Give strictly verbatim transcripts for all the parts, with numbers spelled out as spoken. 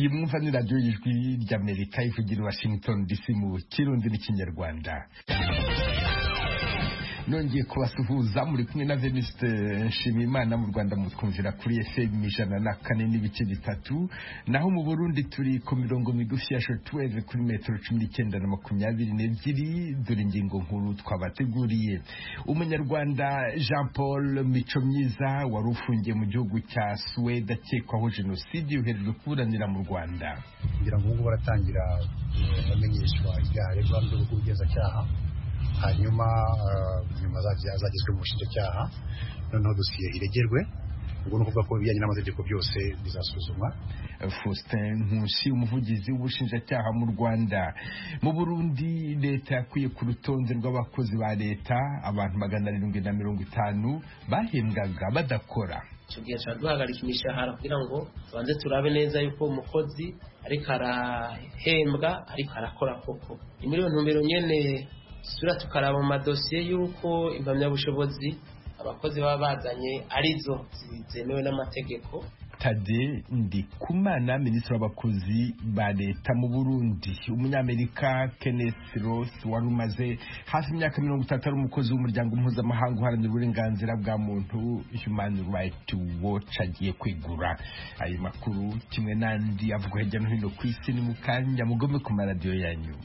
iyi mwumva ni radiyo y'ijwi ry'Amerika ivugira i Washington D C mu Kirundi n'Ikinyarwanda. Nongeye kubasuhuza muri kumwe na Venuste Nshimiyimana. Mu Rwanda mutwumvira kuri F M ijana na kane n'ibice bitatu, naho mu Burundi turi ku mirongo migufi ya shortwave kuri metero cumi n'icyenda na makumyabiri n'ebyiri. Dore ingingo nkuru twabateguriye. Umunyarwanda Jean Paul Micomyiza wari ufungiye mu gihugu cya Suède akekwaho jenoside yoherejwe kuburanira mu Rwanda. Kugira ngo ubu baratangira bamenyeshwa ibyaha aregwa n'ubugenzacyaha, hanyuma nyuma azagezwe mu bushinjacyaha, noneho dosiye iregerwe. Ubwo ni ukuvuga ko ibijyanye n'amategeko byose bizasuzumwa. Faustin Nkusi, umuvugizi w'ubushinjacyaha mu Rwanda. Mu Burundi leta yakuye ku rutonde rw'abakozi ba leta abantu magana arindwi na mirongo itanu bahembwaga badakora. Icyo gihe duhagarika imishahara kugira ngo tubanze turabe neza yuko umukozi ariko arahembwa ariko arakora koko. Muri iyo ntumbero nyene sura tukaraba mu madosiye y'uko impamyabushobozi abakozi baba bazanye arizo zemewe n'amategeko. Tade Ndikumana, minisitiri w'abakozi ba leta mu Burundi. Umunyamerika Kenneth Ross wari umaze hafi imyaka mirongo itatu ari umukozi w'umuryango mpuzamahanga uharanira uburenganzira bwa muntu Human Rights Watch agiye kwegura. Ayo makuru kimwe n'andi avugwa hirya no hino ku isi ni mu kanya, mugome ku maradiyo yanyu.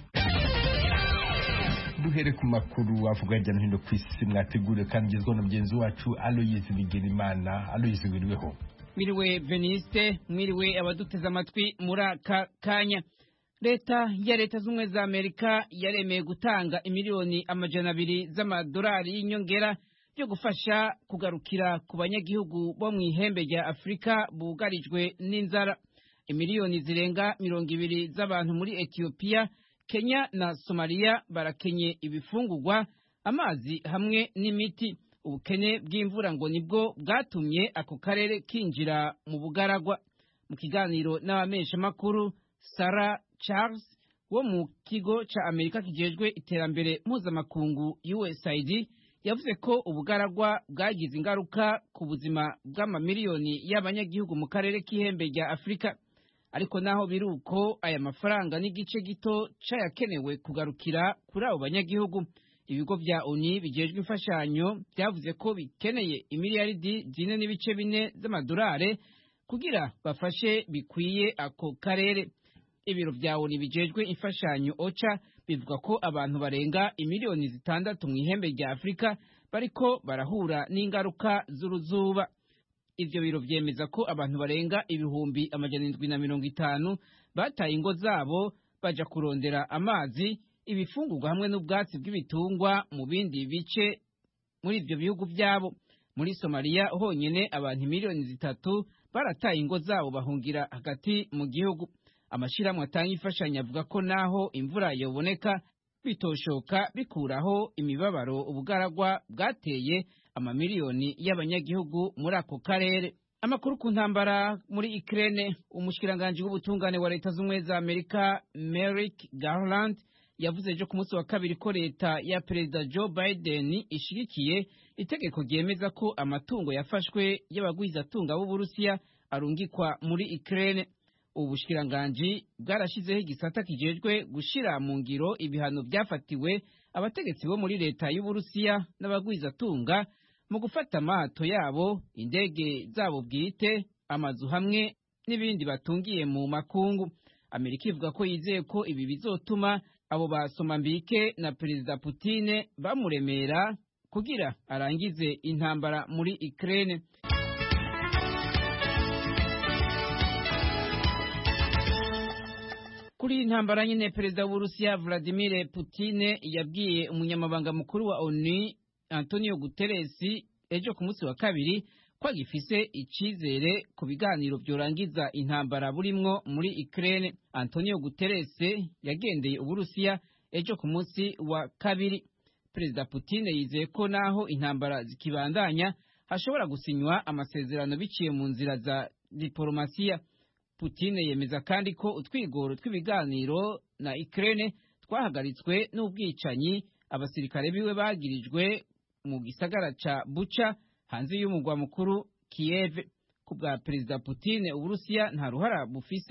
Duhere ku makuru avuga hirya no hino ku isi mwategure kandi ngezwa na mugenzi wacu Aloyizi Bigirimana. Aloyizi, wiriweho? Mwiriwe Veniste, mwiriwe abaduteze amatwi muri aka kanya. Leta ya leta z'ubumwe za Amerika yaremeye gutanga imiliyoni amajana abiri z'amadolari y'inyongera byo gufasha kugarukira ku banyagihugu bo mu ihembe rya Afurika bugarijwe n'inzara. Imiliyoni zirenga mirongo ibiri z'abantu muri Ethiopia, Kenya na Somalia barakenye ibifungurwa, amazi hamwe n'imiti. Ubukene bw'imvura ngo nibwo bwatumye ako karere kinjira mu bugaragwa. Mu kiganiro n'abamesha makuru, Sarah Charles wo mu kigo ca Amerika kijejwe iterambere mpuzamakungu U S A I D yavuze ko ubugaragwa bwagize ingaruka ku buzima bw'amamiliyoni y'abanyagihugu mu karere k'ihembe rya Afurika. Ariko naho biruko, aya mafaranga n'igice gito cayakenewe kugarukira kuri abo banyagihugu. Ibigo vya O N U bijejwe imfashanyo byavuze ko bikeneye imiliyaridi zine n'ibice bine z'amadolari kugira bafashe bikwiye ako karere. Ibiro vya O N U bijejwe imfashanyo OCHA bivuga ko abantu barenga imiliyoni zitandatu mu ihembe rya Afurika bariko barahura n'ingaruka z'uruzuba. Ivyo biro vyemeza ko abantu barenga ibihumbi amajana indwi na mirongo itanu bataye ingo zabo baja kurondera amazi, ibifungurwa hamwe n'ubwatsi bw'ibitungwa mu bindi bice muri ivyo bihugu vyabo. Muri Somalia honyene abantu miliyoni zitatu barataye ingo zabo bahungira hagati mu gihugu. Amashirahamwe atanga imfashanyo avuga ko naho imvura yoboneka bitoshoka bikuraho imibabaro ubugaragwa bwateye amamiliyoni y'abanyagihugu muri ako karere. Amakuru ku ntambara muri Ukraine, umushikiranganje w'ubutungane wa leta z'ubumwe za Amerika Merrick Garland yavuze ejo ku munsi wa kabiri ko leta ya Perezida Joe Biden ishigikiye itegeko ryemeza ko amatungo yafashwe y'abagwizatunga b'Uburusiya arungikwa muri Ukraine. Ubushikiranganje bwarashizeho igisata kijejwe gushira mu ngiro ibihano byafatiwe abategetsi bo muri leta y'Uburusiya n'abagwizatunga mu gufata amato yabo, indege zabo bwite, amazu hamwe n'ibindi batungiye mu makungu. Amerika ivuga ko yizeye ko ibi bizotuma abo basoma mbike na Perezida Putin bamuremera kugira arangize intambara muri Ukraine. Kuri intambara nyine, Perezida w'Uburusiya Vladimir Putin yabwiye umunyamabanga mukuru wa O N U Antonio Guterres ejo ku munsi wa kabiri ko agifise icizere ku biganiro byorangiza intambara burimwo muri Ukraine. Antonio Guterres yagendeye Uburusiya ejo ku munsi wa kabiri. Perezida Putin yizeye ko naho intambara zikibandanya hashobora gusinywa amasezerano biciye mu nzira za diplomasiya. Putin yemeza kandi ko utwigoro tw'ibiganiro na Ukraine twahagaritswe n'ubwicanyi abasirikare biwe bagirijwe mu gisagara ca Bucha hanze y'umugwa mukuru Kiev. Ku bwa Perezida Putin, Uburusiya nta ruhara bufise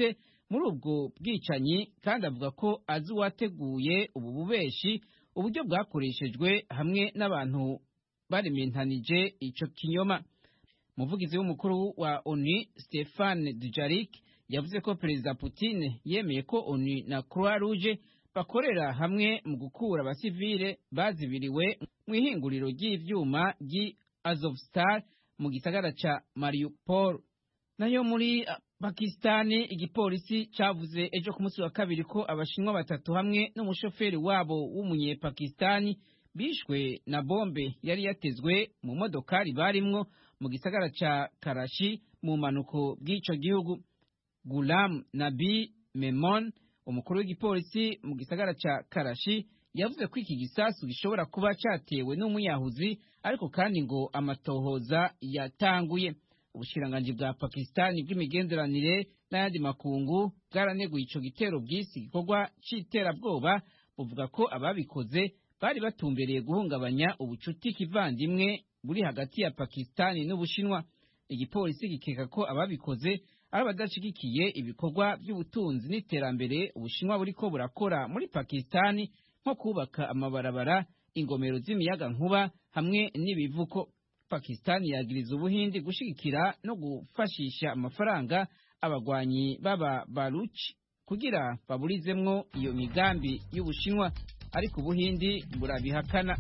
muri ubwo bwicanyi kandi avuga ko azi uwateguye ubu bubeshi, uburyo bwakoreshejwe hamwe n'abantu barementanije ico kinyoma. Umuvugizi w'umukuru wa ONU Stéphane Dujarric yavuze ko Perezida Putin yemeye ko ONU na Croix Rouge bakorera hamwe mu gukura abasivile bazibiriwe mu ihinguriro ry'ivyuma ry'i Azovstal mu gisagara ca Mariupol. Nayo muri Pakistani, igipolisi cavuze ejo ku munsi wa kabiri ko abashinwa batatu hamwe n'umushoferi wabo w'umunyepakistani bishwe na bombe yari yatezwe mu modokari barimwo mu gisagara ca Karachi mu manuko bw'ico gihugu. Ghulam Nabi Memon, umukuru w'igipolisi mu gisagara ca Karachi, yavuze ko iki gisasu gishobora kuba cyatewe n'umuyahuzi, ariko kandi ngo amatohoza yatanguye. Ubushikiranganji bwa Pakistani bw'imigenderanire n'ayandi makungu bwaraneguye ico gitero bw'isi gikorwa c'iterabwoba, buvuga ko ababikoze bari batumbereye guhungabanya ubucuti kivandimwe buri hagati ya Pakistani n'Ubushinwa. Igipolisi gikeka ko ababikoze ari abadashigikiye ibikorwa by'ubutunzi n'iterambere Ubushinwa buriko burakora muri Pakistani, nko kubaka amabarabara, ingomero z'imiyaga nkuba hamwe n'ibivuko. Pakistani yagiriza Ubuhindi gushigikira no gufashisha amafaranga abagwanyi baba Baluchi kugira baburizemwo iyo migambi y'Ubushinwa, ariko Ubuhindi burabihakana.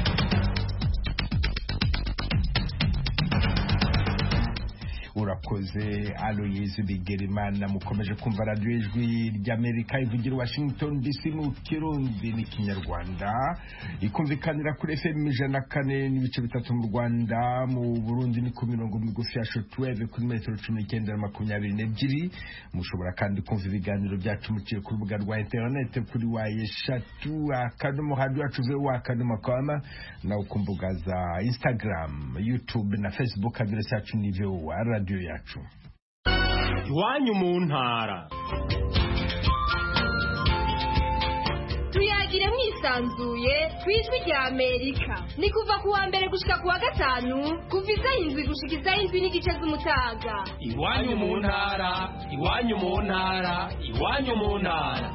Urakoze Aloyizi Bigirimana. Mukomeje kumva radio ijwi ry'Amerika ivugira Washington D C mu Kirundi n'Ikinyarwanda, ikumvikanira kuri F M ijana kane n'ibice bitatu mu Rwanda. Mu Burundi ni ku mirongo migufi ya shortwave kuri metero cumi n'icyenda na makumyabiri n'ebyiri. Mushobora kandi kumva ibiganiro byacu muciye ku rubuga rwa internet kuri wa eshatu akadomo radio yacu wa akadomo com, na ku mbuga za Instagram, YouTube na Facebook. Adresi yacu ni wa radio yacu. Iwanyu mu ntara. Tuyagire mwisanzuye kwijwi rya Amerika. Ni kuva ku wa mbere gushika ku wa gatanu, kuva isaha indwi gushika isaha indwi n'igice z'umutaga. Iwanyu mu ntara, iwanyu mu ntara, iwanyu mu ntara.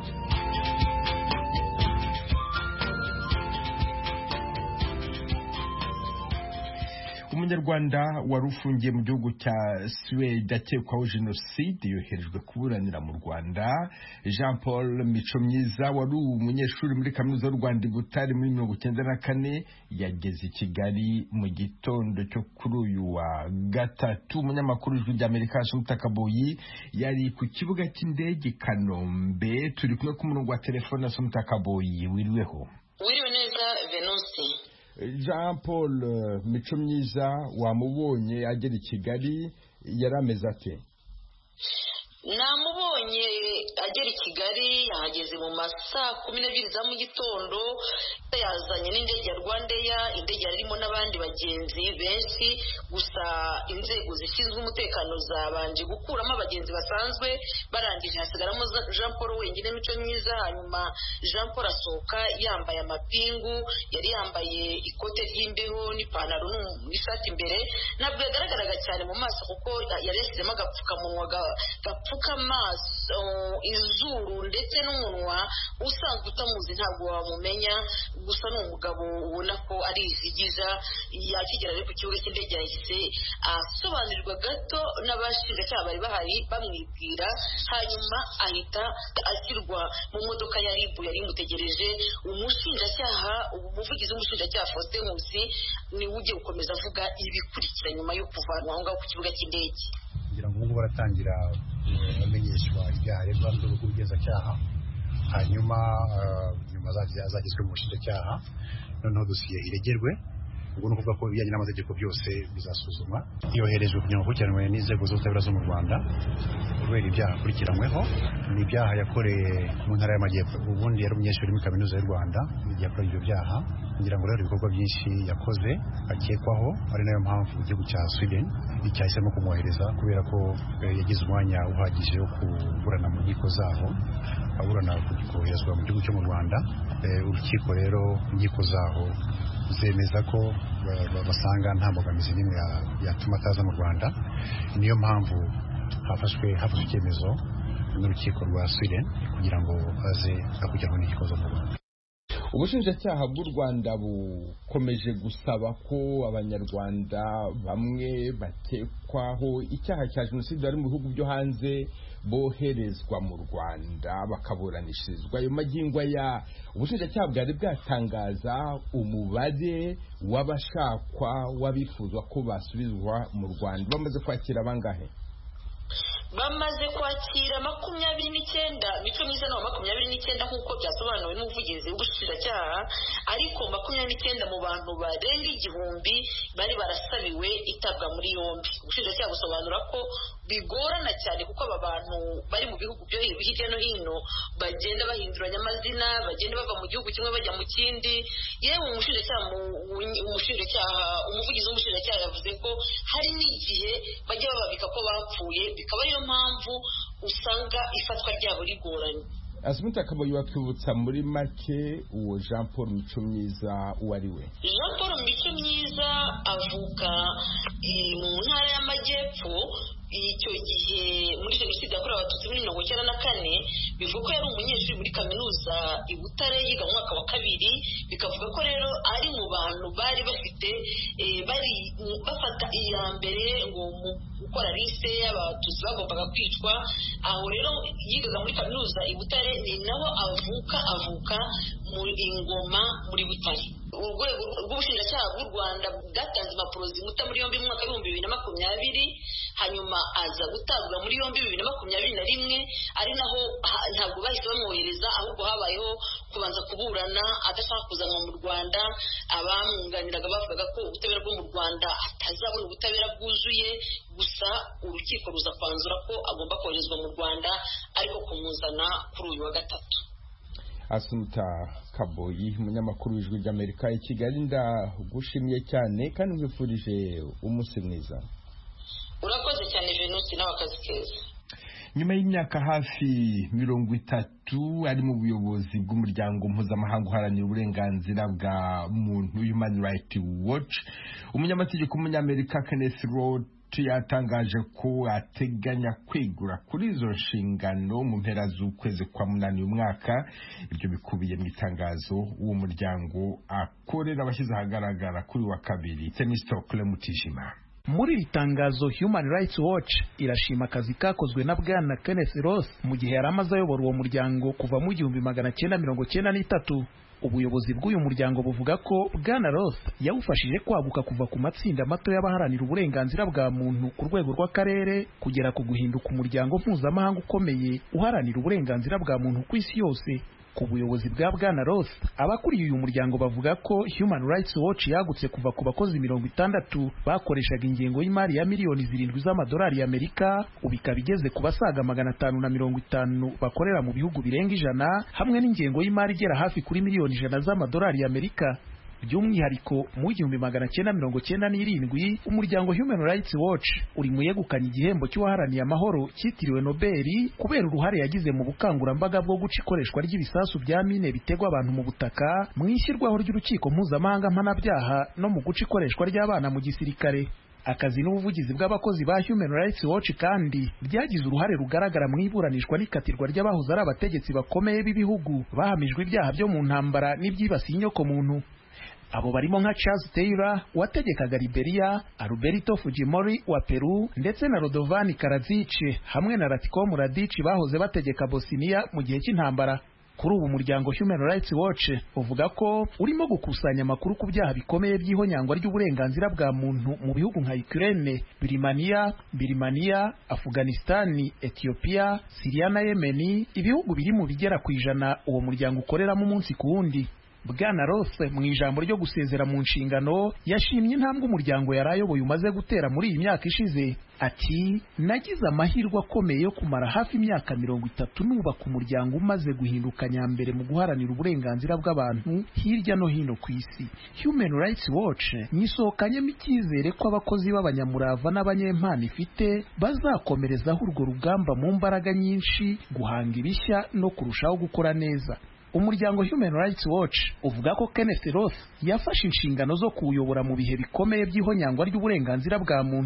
Umunyarwanda wari ufungiye mu gihugu cya Suède akekwaho jenoside yoherejwe kuburanira mu Rwanda. Jean Paul Micomyiza wari umunyeshuri muri kaminuza y'u Rwanda i Butare muri mirongo icyenda na kane yageze i Kigali mu gitondo cyo kuri uyu wa gatatu. Umunyamakuru w'ijwi ry'Amerika Asumta Kaboyi yari ku kibuga cy'indege i Kanombe. Turi kumwe ku murongo wa telefone. Asumta Kaboyi, wiriweho? Wiriwe neza Venusi. Jean Paul Micomyiza wamubonye agera i Kigali, yari ameze ate? Namubonye agera i Kigali yahageze mu masaa kumi n'ebyiri za mu gitondo, yazanye n'indege ya Rwandair. Indege yarimo n'abandi bagenzi benshi, gusa inzego zishinzwe umutekano zabanje gukuramo abagenzi basanzwe, barangije hasigaramo Jean Paul wenyine Micomyiza. Hanyuma Jean Paul asohoka yambaye amapingu, yari yambaye ikote ry'imbeho n'ipantaro n'ishati imbere. Ntabwo yagaragaraga cyane mu maso kuko yari yashyizemo agapfukamunwa gapfuka amaso, izuru ndetse n'umunwa. Usanzwe utamuzi ntabwo wamumenya, gusa ni umugabo ubona ko ari izigiza. Yakigera rero ku kibuga cy'indege yahise asobanurirwa gato n'abashinjacyaha bari bahari bamwibwira, hanyuma ahita ashyirwa mu modoka ya R I B yari imutegereje. Umushinjacyaha umuvugizi w'umushinjacyaha Faustin Nkusi niwe ugiye gukomeza avuga ibikurikira nyuma yo kuvanwa aho ngaho ku kibuga cy'indege. kugira ngo ubu baratangira bamenyeshwa ibyaha aregwa n'ubugenzacyaha, hanyuma nyuma azagezwe mu bushinjacyaha, noneho dosiye iregerwe. Ubwo ni ukuvuga ko ibijyanye n'amategeko byose bizasuzumwa. Yoherejwe kugira ngo akurikiranwe n'inzego z'ubutabera zo mu Rwanda kubera ibyaha akurikiranyweho. Ni ibyaha yakoreye mu ntara y'Amajyepfo. Ubundi yari umunyeshuri muri kaminuza y'u Rwanda igihe yakorewe ibyo byaha. Ngira ngo rero ibikorwa byinshi yakoze akekwaho, ari nayo mpamvu igihugu cya Sweden cyahisemo kumwohereza, kubera ko yagize umwanya uhagije wo kuburana mu nkiko zaho, aburana koherezwa mu gihugu cyo mu Rwanda. Urukiko rero inkiko zaho zemeza ko basanga nta mbogamizi n'imwe yatuma ataza mu Rwanda. Niyo mpamvu hafashwe hafashwe icyemezo n'urukiko rwa Sweden kugira ngo aze akujyanwe n'igikozo mu Rwanda. Ubushinjacyaha bw'u Rwanda bukomeje gusaba ko abanyarwanda bamwe bakekwaho icyaha cya jenoside bari mu bihugu byo hanze boherezwa mu Rwanda bakaburanishirizwa. Ayo magingo ya ubushinjacyaha bwari bwatangaza umubare w'abashakwa w'abifuzwa ko basubizwa mu Rwanda. Bamaze kwakira bangahe? Bamaze kwakira makumyabiri n'icyenda, Mico Myiza na makumyabiri n'icyenda nk'uko byasobanuwe n'umuvugizi w'ubushinjacyaha, ariko makumyabiri n'icyenda mu bantu barenga igihumbi bari barasabiwe itabwa muri yombi. Ubushinjacyaha busobanura ko bigorana cyane kuko aba bantu bari mu bihugu byo hirya no hino bagenda bahinduranya amazina, bagenda bava mu gihugu kimwe bajya mu kindi. Yewe umushinjacyaha umushinjacyaha umuvugizi w'umushinjacyaha yavuze ko hari n'igihe bajya bababika ko bapfuye, bikaba ariyo mpamvu usanga ifatwa ryabo rigoranye. Asumta Kaboyi watwibutsa muri make uwo Jean Paul Mico Myiza uwo ari we? Jean Paul Mico Myiza avuka mu ntara y'Amajyepfo. Icyo gihe muri jenoside yakorewe abatutsi muri mirongo icyenda na kane bivuga ko yari umunyeshuri muri kaminuza i Butare yiga mu mwaka wa kabiri, bikavuga ko rero ari mu bantu bari bafite bari bafata iya mbere ngo mu gukora liste y'abatutsi bagombaga kwicwa. Aho rero yigaga muri kaminuza i Butare, ni naho avuka avuka muri Ingoma muri Butare. Urwego rw'ubushinjacyaha bw'u Rwanda bwatanze impapuro zimuta muri yombi mu mwaka w'ibihumbi bibiri na makumyabiri, hanyuma aza gutabwa muri yombi bibiri na makumyabiri na rimwe, ari naho ntabwo bahise bamwohereza, ahubwo habayeho kubanza kuburana adashaka kuzanwa mu Rwanda. Abamwunganiraga bavugaga ko ubutabera bwo mu Rwanda atazabona ubutabera bwuzuye, gusa urukiko ruza kwanzura ko agomba koherezwa mu Rwanda, ariko kumuzana kuri uyu wa gatatu. Asumta Kaboyi, umunyamakuru w'Ijwi ry'Amerika i Kigali, ndagushimiye cyane kandi nkwifurije umunsi mwiza. Urakoze cyane Venusi, nawe akazi keza. Nyuma y'imyaka hafi mirongo itatu ari mu buyobozi bw'umuryango mpuzamahanga uharanira uburenganzira bwa muntu Human Rights Watch, umunyamategeko w'umunyamerika Kenneth Roth yatangaje ko ateganya kwegura kuri izo nshingano mu mpera z'ukwezi kwa munani uyu mwaka. Ibyo bikubiye mu itangazo uwo muryango akorera abashyize ahagaragara kuri wa kabiri. Temistokle Mutijima. Muri iri tangazo Human Rights Watch irashima akazi kakozwe na Bwana Kenneth Roth mu gihe yari amaze ayobora uwo muryango kuva mu gihumbi magana cyenda mirongo cyenda n'itatu. Ubuyobozi bw'uyu muryango buvuga ko Bwana Roth yawufashije kwaguka kuva ku matsinda mato y'abaharanira uburenganzira bwa muntu ku rwego rw'akarere kugera ku guhinduka umuryango mpuzamahanga ukomeye uharanira uburenganzira bwa muntu ku isi yose. Ku buyobozi bwa Bwana Roth, abakuriye uyu muryango bavuga ko Human Rights Watch yagutse kuva ku bakozi mirongo itandatu bakoreshaga ingengo y'imari ya miliyoni zirindwi z'amadolari y'Amerika, ubu ikaba igeze ku basaga magana atanu na mirongo itanu bakorera mu bihugu birenga ijana, hamwe n'ingengo y'imari igera hafi kuri miliyoni ijana z'amadolari y'Amerika. By'umwihariko mu gihumbi magana cyenda mirongo cyenda n'irindwi umuryango Human Rights Watch uri mu yegukanye igihembo cy'uwaharaniye amahoro cyitiriwe Nobel kubera uruhare yagize mu bukangurambaga bwo guca ikoreshwa ry'ibisasu bya mine bitegwa abantu mu butaka, mu ishyirwaho ry'urukiko mpuzamahanga mpanabyaha no mu guca ikoreshwa ry'abana mu gisirikare. Akazi n'ubuvugizi bw'abakozi ba Human Rights Watch kandi byagize uruhare rugaragara mu iburanishwa n'ikatirwa ry'abahoze ari abategetsi bakomeye b'ibihugu bahamijwe ibyaha byo mu ntambara n'ibyibasiye inyoko muntu. Abo barimo nka Charles Taylor wategekaga Liberia, Alberto Fujimori wa Peru, ndetse na Radovan Karadzic hamwe na Ratko Mladic bahoze bategeka Bosnia mu gihe cy'intambara. Kuri ubu muryango Human Rights Watch uvuga ko urimo gukusanya amakuru ku byaha bikomeye by'ihonyangwa ry'uburenganzira bwa muntu mu bihugu nka Ukraine, Birmania, Birmania, Afghanistan, Ethiopia, Syria na Yemen, ibihugu biri mu bigera ku ijana uwo muryango ukoreramo umunsi ku wundi. Bwana Roth mu ijambo ryo gusezera mu nshingano yashimye intambwe umuryango yarayoboye umaze gutera muri iyi myaka ishize. Ati, nagize amahirwe akomeye yo kumara hafi imyaka mirongo itatu nubaka umuryango umaze guhinduka nyambere mu guharanira uburenganzira bw'abantu hirya no hino ku isi. Human Rights Watch nisohokanyemo icyizere ko abakozi b'abanyamurava n'abanyempano ifite bazakomerezaho urwo rugamba mu mbaraga nyinshi, guhanga ibishya no kurushaho gukora neza. Umuryango Human Rights Watch uvuga ko Kenneth Roth yafashe inshingano zo kuwuyobora mu bihe bikomeye by'ihonyangwa ry'uburenganzira bwa muntu.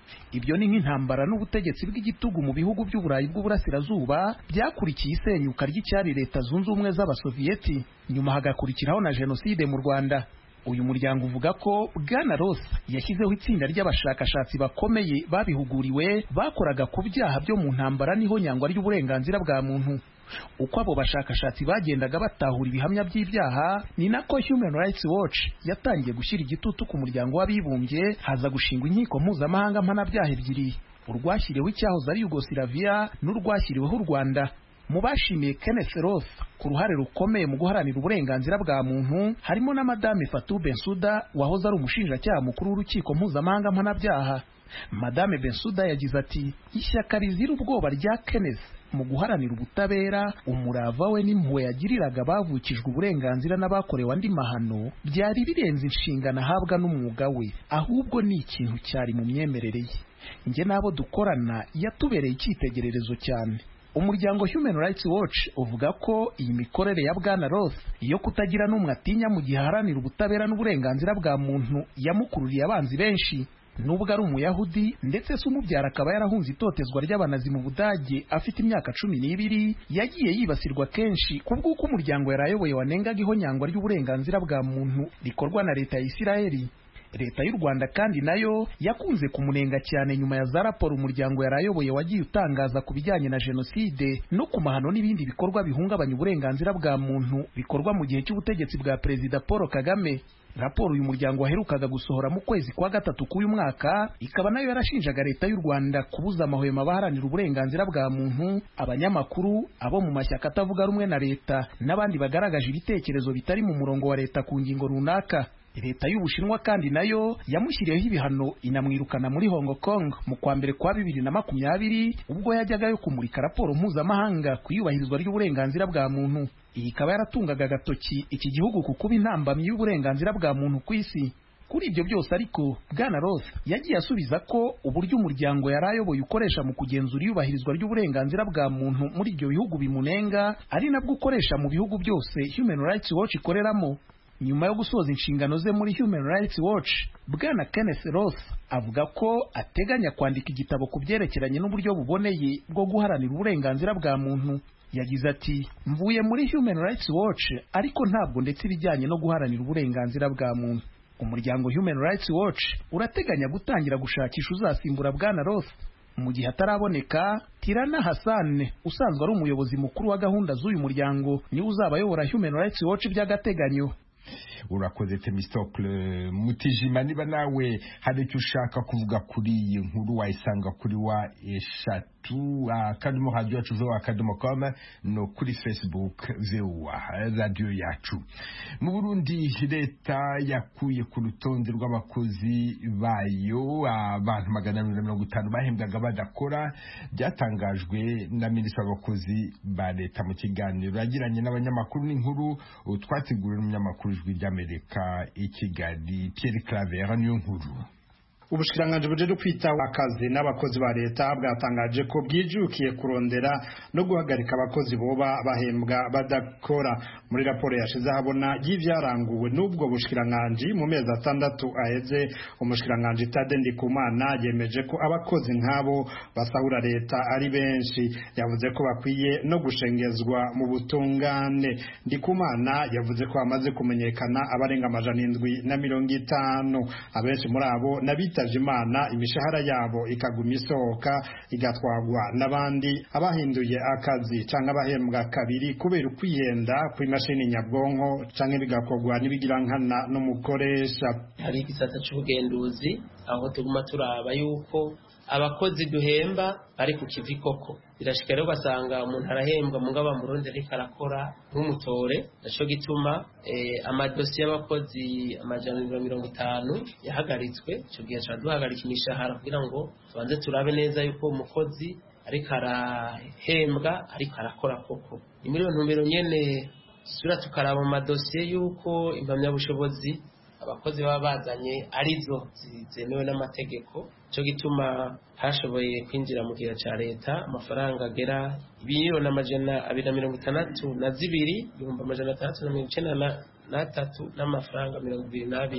ibyo ni nk'intambara n'ubutegetsi bw'igitugu mu bihugu by'uburayi bw'uburasirazuba byakurikiye isenyuka ry'icyari leta zunze ubumwe z'abasoviyeti, nyuma hagakurikiraho na jenoside mu Rwanda. Uyu muryango uvuga ko Bwana Ross yashyizeho itsinda ry'abashakashatsi bakomeye babihuguriwe bakoraga ku byaha byo mu ntambara niho nyangwa ry'uburenganzira bwa muntu. Uko abo bashakashatsi bagendaga batahura ibihamya by'ibyaha, ni nako Human Rights Watch yatangiye gushyira igitutu ku muryango w'abibumbye, haza gushingwa inkiko mpuzamahanga mpanabyaha ebyiri, urwashyiriweho icyahoze ari Yugoslavia n'urwashyiriweho u Rwanda. Mu bashimiye Kenneth Ross ku ruhare rukomeye mu guharanira uburenganzira bwa muntu harimo na Madame Fatou Bensouda wahoze ari umushinjacyaha mukuru w'urukiko mpuzamahanga mpanabyaha. Madame Bensouda yagize ati, ishyaka rizira ubwoba rya Kenneth mu guharanira ubutabera, umurava we n'impuhwe yagiriraga bavukijwe uburenganzira n'abakorewe andi mahano byari birenze inshingano ahabwa n'umwuga we, ahubwo ni ikintu cyari mu myemerere ye. Nge n'abo dukorana yatubereye icyitegererezo cyane. Umuryango Human Rights Watch uvuga ko iyi mikorere ya Bwana Ross iyo kutagira n'umwe atinya mu gihe aharanira ubutabera n'uburenganzira bwa muntu yamukururiye abanzi benshi. Nubwo ari umuyahudi ndetse se umubyara akaba yarahunze itotezwa ry'abanazi mu Budage afite imyaka cumi n'ibiri, yagiye yibasirwa kenshi kubw'uko umuryango yarayoboye wanengaga ihonyangwa ry'uburenganzira bwa muntu rikorwa na leta ya Isiraheli. Leta y'u Rwanda kandi nayo yakunze kumunenga cyane nyuma ya za raporo umuryango yarayoboye wagiye utangaza ku bijyanye na jenoside no ku mahano n'ibindi bikorwa bihungabanya uburenganzira bwa muntu bikorwa mu gihe cy'ubutegetsi bwa Perezida Paul Kagame. Raporo uyu muryango waherukaga gusohora mu kwezi kwa gatatu k'uyu mwaka ikaba nayo yarashinjaga leta y'u Rwanda kubuza amahwemo abaharanira uburenganzira bwa muntu, abanyamakuru, abo mu mashyaka atavuga rumwe na leta n'abandi bagaragaje ibitekerezo bitari mu murongo wa leta ku ngingo runaka. Leta y'Ubushinwa kandi nayo yamushyiriyeho ibihano inamwirukana muri Hong Kong mu kwa mbere kwa bibiri na makumyabiri ubwo yajyagayo kumurika raporo mpuzamahanga ku iyubahirizwa ry'uburenganzira bwa muntu. Iyi ikaba yaratungaga agatoki iki gihugu ku kuba intambamyi y'uburenganzira bwa muntu ku isi. Kuri ibyo byose ariko Bwana Ross yagiye asubiza ko uburyo umuryango yarayoboye ukoresha mu kugenzura iyubahirizwa ry'uburenganzira bwa muntu muri ibyo bihugu bimunenga ari nabwo ukoresha mu bihugu byose Human Rights Watch ikoreramo. Nyuma yo gusoza inshingano ze muri Human Rights Watch, Bwana Kenneth Ross avuga ko ateganya kwandika igitabo ku byerekeranye n'uburyo buboneye bwo guharanira uburenganzira bwa muntu. Yagize ati, mvuye muri Human Rights Watch ariko ntabwo ndetse ibijyanye no guharanira uburenganzira bwa muntu. Umuryango Human Rights Watch urateganya gutangira gushakisha uzasimbura Bwana Ross. Mu gihe ataraboneka, Tirana Hassan usanzwe ari umuyobozi mukuru wa gahunda z'uyu muryango niwe uzaba ayobora Human Rights Watch by'agateganyo. Urakoze Themistocle Mutijima, niba nawe hari icyo ushaka kuvuga kuri iyi nkuru wayisanga kuri wa eshatu akadomo radio yacu zo akadomo com no kuri Facebook zewa radio yacu. Mu Burundi leta yakuye ku rutonde rw'abakozi bayo abantu magana abiri na mirongo itanu bahembwaga badakora, byatangajwe na minisitiri w'abakozi ba leta mu kiganiro yagiranye n'abanyamakuru n'inkuru twateguriwe n'umunyamakuru ijwi ry'Amerika i Kigali Pierre Claver niyo nkuru. Ubushikiranganji buje kwitaho akazi n'abakozi ba leta bwatangaje ko bwijukiye kurondera no guhagarika abakozi boba bahembwa badakora. Muri raporo yashize habona y'ivyaranguwe n'ubwo bushikiranganji mu mezi atandatu aheze, umushikiranganji Tade Ndikumana yemeje ko abakozi nk'abo basahura leta ari benshi. Yavuze ko bakwiye no gushengezwa mu butungane. Ndikumana yavuze ko amaze kumenyekana abarenga amajana indwi na mirongo itanu, abenshi muri abo nabi Imana imishahara yabo ikaguma isohoka igatwagwa n'abandi abahinduye akazi canke abahembwa kabiri kubera kwihenda kw'imashini nyabwonko canke bigakorwa n'ibigirankana n'umukoresha. Hari igisata c'ubugenduzi aho tuguma turaba yuko abakozi duhemba ari ku kivi koko. Birashika rero basanga umuntu arahembwa mu ngaba mu Burundi ariko arakora nk'umutore, naco gituma eh, amadosiye y'abakozi amajana mirongo itanu yahagaritswe. Ico gihe cyaduhagarika imishahara kugira ngo tubanze turabe neza yuko umukozi ariko arahembwa ariko arakora koko. Muri iyo ntumbero nyene sura tukaraba mu madosiye yuko impamyabushobozi abakozi baba bazanye arizo zemewe n'amategeko. Cyo gituma hashoboye kwinjira mu gihe cya leta amafaranga agera ibiyoni amajana abiri na mirongo itandatu na zibiri ibihumbi amajana atandatu na mirongo icyenda na tatu n'amafaranga mirongo ibiri n'abiri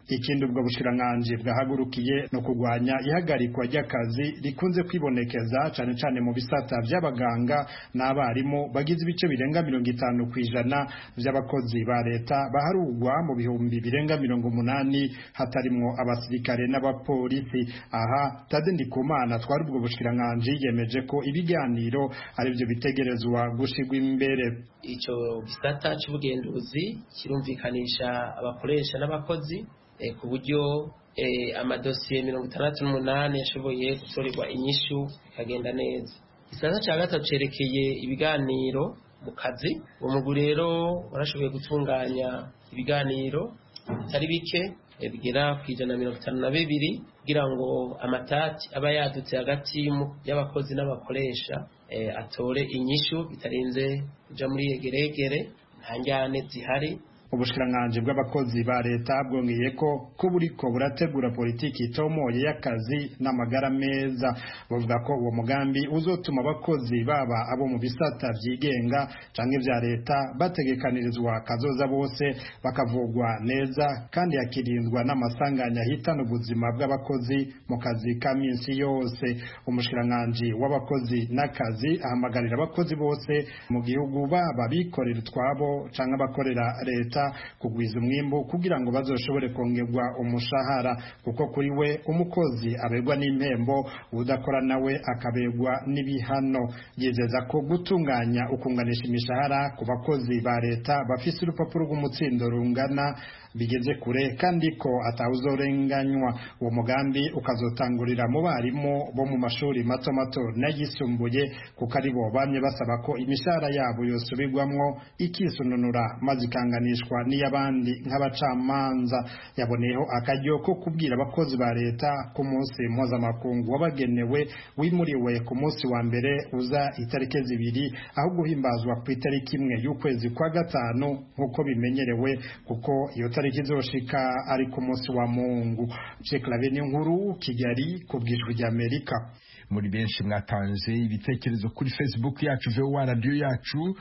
ikindi ubwo bushikiranganji bwahagurukiye no kurwanya ihagarikwa ry'akazi rikunze kwibonekeza cane cane mu bisata vy'abaganga n'abarimu bagize ibice birenga mirongo itanu kw'ijana vy'abakozi ba leta baharugwa mu bihumbi birenga mirongo umunani hatarimwo abasirikare n'abapolisi. Aha Tade Ndikumana twari ubwo bushikiranganji yemeje ko ibiganiro ari byo bitegerezwa gushigwa imbere. Ico gisata c'ubugenduzi kirumvikanisha abakoresha n'abakozi e, ku buryo e, amadosiye mirongo itandatu n'umunani yashoboye gutorerwa inyishu ikagenda neza. Gisata ca gatatu cerekeye ibiganiro mu kazi. Uwo mugwi rero warashoboye gutunganya ibiganiro bitari bike e, bigera kw'ijana mirongo itanu na bibiri kugira ngo amatati aba yadutse hagati y'abakozi n'abakoresha e, atore inyishu bitarenze kuja muri yegeregere nta njyane zihari. Ubushikiranganji bw'abakozi ba leta bwongeye ko ko buriko burategura politiki itomoye y'akazi n'amagara meza. Bavuga ko uwo mugambi uzotuma abakozi baba abo mu bisata vyigenga canke vya leta bategekanirizwa kazoza bose bakavugwa neza kandi yakirindwa n'amasanganya hitana ubuzima bw'abakozi mu kazi ka minsi yose. Umushikiranganji w'abakozi n'akazi ahamagarira abakozi bose mu gihugu baba bikorera utwabo canke abakorera leta kugwiza umwimbu kugira ngo bazoshobore kongerwa umushahara, kuko kuri we umukozi aberwa n'impembo udakora nawe akabegwa n'ibihano. Yizeza ko gutunganya ukunganisha imishahara ku bakozi ba leta bafise urupapuro rw'umutsindo rungana bigeze kure kandi ko atawuzorenganywa. Uwo mugambi ukazotangurira mu barimu bo mu mashuri mato mato n'ayisumbuye kuko ari bo bamye basaba ko imishahara yabo yosubirwamwo ikisununura maze ikanganishwa n'iy'abandi nk'abacamanza. Yaboneyeho akaryo ko kubwira abakozi ba leta ku munsi mpuzamakungu wabagenewe wimuriwe ku munsi wa mbere uza itariki zibiri aho guhimbazwa ku itariki imwe y'ukwezi kwa gatanu nk'uko bimenyerewe, kuko iyo tariki izoshika ari ku munsi wa Mungu. Ceklaveni nkuru Kigali ku bw'ijwi ry'Amerika. Muri benshi mwatanze ibitekerezo kuri Facebook yacu V O A radio yacu.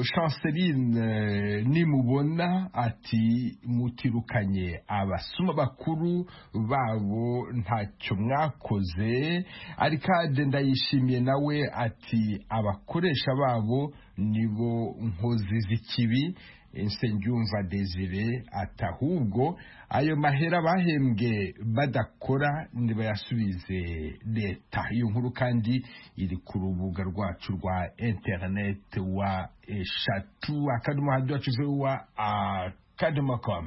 Chanceline nimubona ati mutirukanye abasuma bakuru babo ntacyo mwakoze. Arikade Ndayishimiye nawe ati abakoresha babo nibo nkozi z'ikibi. Nsengiyumva Desire atahubwo ayo mahera bahembwe badakora nibayasubize leta. Iyo nkuru kandi iri ku rubuga rwacu rwa internet wa eshatu akadomo radio yacu wa akadomo com.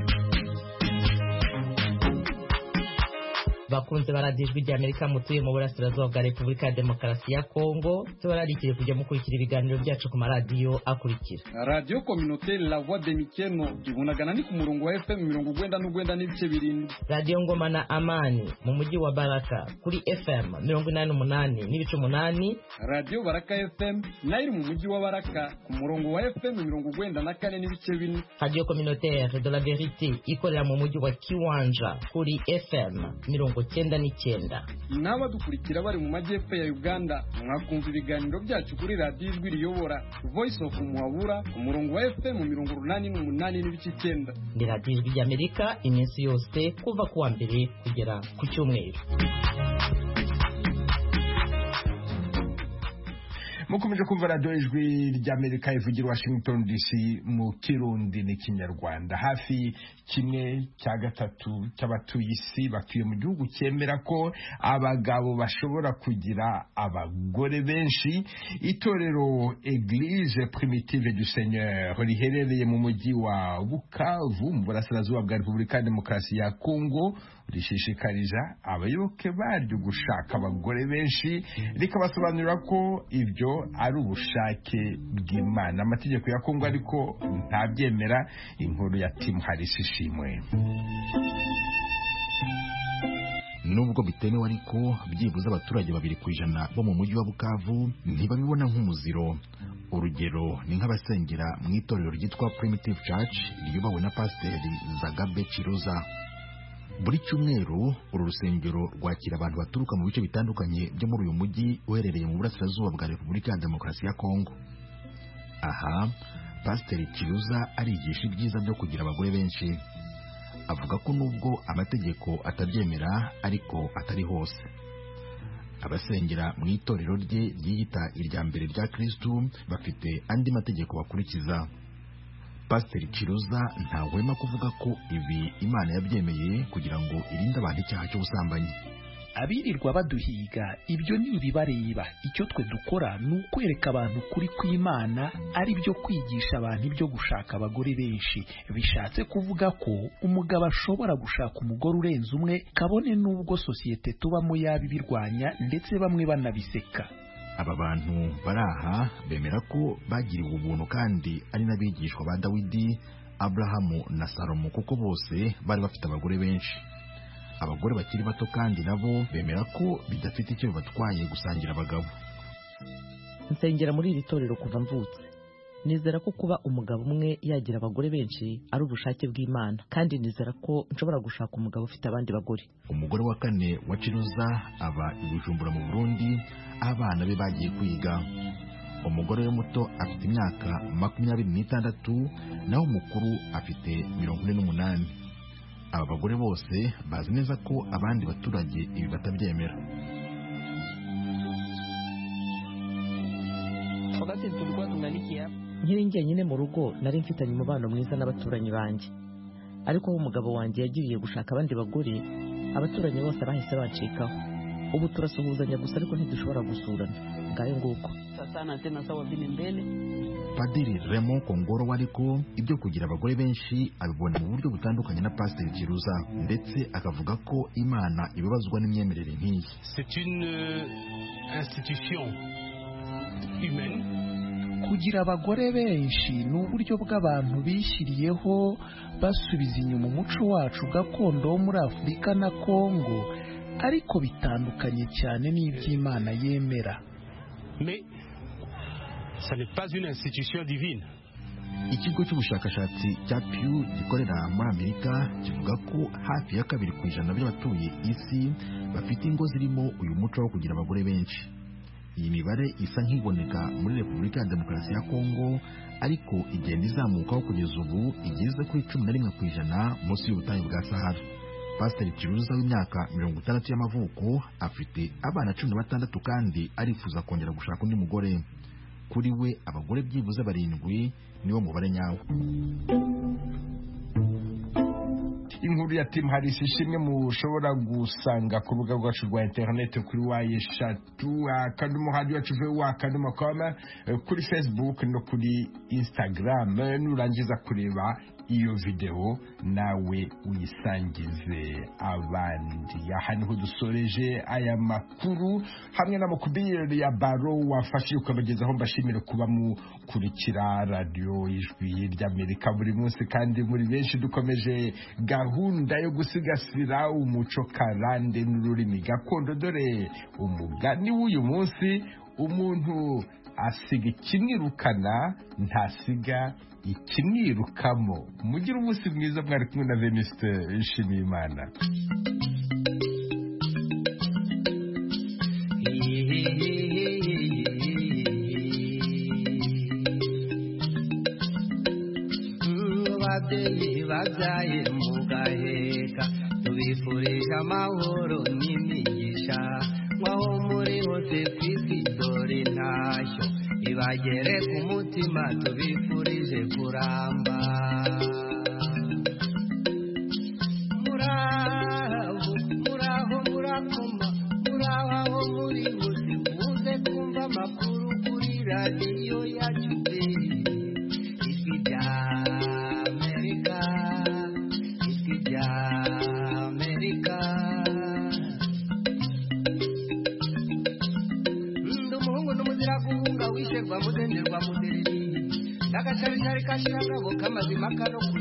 Bakunze baradijwe rya Amerika mutuye mu burasirazuba bwa Repubulika ya Demokarasi ya Kongo, tubararikire kujya mukurikira ibiganiro byacu ku maradiyo akurikira: Radio Communautaire La Voix de Mikeno ibunagana ni ku murongo wa F M mirongo ugwenda n'ugwenda n'ibice birindwi. Radio Ngoma na Amani mu mujyi wa Baraka kuri F M mirongo inani n'umunani n'ibice umunani. Radio Baraka F M nayo mu mujyi wa Baraka ku murongo wa F M mirongo ugwenda na kane n'ibice bine. Radio Communautaire de la Vérité ikorera mu mujyi wa Kiwanja kuri F M mirongo cyenda n'icyenda. N'aba dukurikira bari mu majyepfo ya Uganda mwakumva ibiganiro byacu kuri radio Ijwi Riyobora Voice of Muhabura ku murongo wa F M mirongo umunani n'umunani n'ibice icyenda. Ndi Radio Ijwi ry'Amerika iminsi yose kuva ku wa mbere kugera ku cyumweru. Mukomeje kumva radio Ijwi ry'Amerika ivugira Washington D C mu Kirundi n'Ikinyarwanda. Hafi kimwe cya gatatu cy'abatuye isi batuye mu gihugu cyemera ko abagabo bashobora kugira abagore benshi. Itorero Église Primitive du Seigneur riherereye mu mujyi wa Bukavu mu burasirazuba bwa Repubulika ya Demokarasi ya Kongo rishishikarije abayoboke baryo gushaka abagore benshi, rikabasobanurira ko ibyo ari ubushake bw'Imana. Amategeko ya Kongo ariko ntabyemera. Inkuru ya Tim Harris ishimwe. Nubwo bitemewe ariko byibuze abaturage babiri ku ijana bo mu mujyi wa Bukavu ntibabibona nk'umuziro. Urugero ni nk'abasengera mu itorero ryitwa Primitive Church riyobowe na Pasiteri Zagabe Chiruza. Buri cyumweru uru rusengero rwakira abantu baturuka mu bice bitandukanye byo muri uyu mujyi uherereye mu burasirazuba bwa Repubulika ya Demokarasi ya Kongo. Aha Pasiteri Chiruza arigisha ibyiza byo kugira abagore benshi. avuga ko nubwo amategeko atabyemera ariko atari hose. Abasengera mu itorero rye ryiyita irya mbere rya Kristo bafite andi mategeko bakurikiza. Pasiteri Kiruza ntahwema kuvuga ko ibi Imana yabyemeye kugira ngo irinde abantu icyaha cy'ubusambanyi. Abirirwa baduhiga ibyo ni ibibareba. Icyo twe dukora ni ukwereka abantu kuri kw'Imana, ari byo kwigisha abantu ibyo gushaka abagore benshi. Bishatse kuvuga ko umugabo ashobora gushaka umugore urenze umwe, kabone n'ubwo sosiyete tubamo yabibirwanya ndetse bamwe banabiseka. Aba bantu baraha bemera ko bagiriwe ubuntu kandi ari n'abigishwa ba Dawidi, Abrahamu na Salomo, kuko bose bari bafite abagore benshi. Abagore bakiri bato kandi nabo bemera ko bidafite icyo bibatwaye gusangira abagabo. Nsengera muri iri torero kuva mvutse. Nizera ko kuba umugabo umwe yagira abagore benshi ari ubushake bw'Imana, kandi nizera ko nshobora gushaka umugabo ufite abandi bagore. Umugore wa kane wa Kiruza aba i Bujumbura mu Burundi, abana be bagiye kwiga. Umugore we muto afite imyaka makumyabiri n'itandatu, naho umukuru afite mirongo ine n'umunani. Aba bagore bose bazi neza ko abandi baturage ibi batabyemera. Nkiri njyenyine mu rugo nari mfitanye umubano mwiza n'abaturanyi banjye, ariko aho umugabo wanjye yagiriye gushaka abandi bagore, abaturanyi bose bahise bacikaho. Ubu turasuhuzanya gusa ariko ntidushobora gusurana. Ngayo nguko. Padiri Raymond Kongoro wariko ibyo kugira abagore benshi abibona mu buryo butandukanye na Pasiteri Kiruza, ndetse akavuga ko Imana ibabazwa n'imyemerere nk'iyi. C'est une institution humaine. Kugira abagore benshi ni uburyo bw'abantu bishyiriyeho basubiza inyuma umuco wacu gakondo wo muri Afurika na Kongo, ariko bitandukanye cyane n'iby'Imana yemera. Mais ça n'est pas une institution divine. Ikigo cy'ubushakashatsi cya Pew gikorera muri Amerika kivuga ko hafi ya kabiri ku ijana by'abatuye isi bafite ingo zirimo uyu muco wo kugira abagore benshi. Iyi mibare isa nk'iboneka muri Repubulika ya Demokarasi ya Kongo, ariko igenda izamukaho kugeza ubu igeze kuri cumi na rimwe ku ijana munsi y'ubutayu bwa Sahara. Pasiteri Kiruza w'imyaka mirongo itandatu y'amavuko afite abana cumi na batandatu kandi arifuza kongera gushaka undi mugore. Kuri we abagore byibuze barindwi niwo mubare nyawo. Inkuru ya Tim Harris ishimwe mushobora gusanga ku rubuga rwacu rwa internet kuri wa eshatu akadomo radio yacu wa akadomo com, kuri Facebook no kuri Instagram. Nurangiza kureba iyo video nawe uyisangize abandi. Aha niho dusoreje aya makuru hamwe na mukubiri ya Baro wafashe ukabagezaho. Mbashimire kuba mukurikira radio Ijwi ry'Amerika buri munsi, kandi muri benshi dukomeje gahunda yo gusigasira umuco karande n'ururimi gakondo. Dore umugani w'uyu munsi: umuntu asiga ikimwirukana ntasiga ikimwirukamo. Mugire umunsi mwiza. Mwari kumwe na Venuste Nshimiyimana. Ababyeyi babyaye mugaheka, tubifurije amahoro n'imigisha, mwaho muri hose kw'isi dore ntashyo ibagere ku mutima, tubifurije kuramba. Muraho muraho murakoma, muraho aho muri hose, muze kumva amakuru kuri radiyo yacu Ijwi rya Amerika, Ijwi rya Amerika. Ndi umuhungu n'umuzira guhunga, wisherwa mudenderwa mudereri, ndagashari kashira ngabo kamazima kano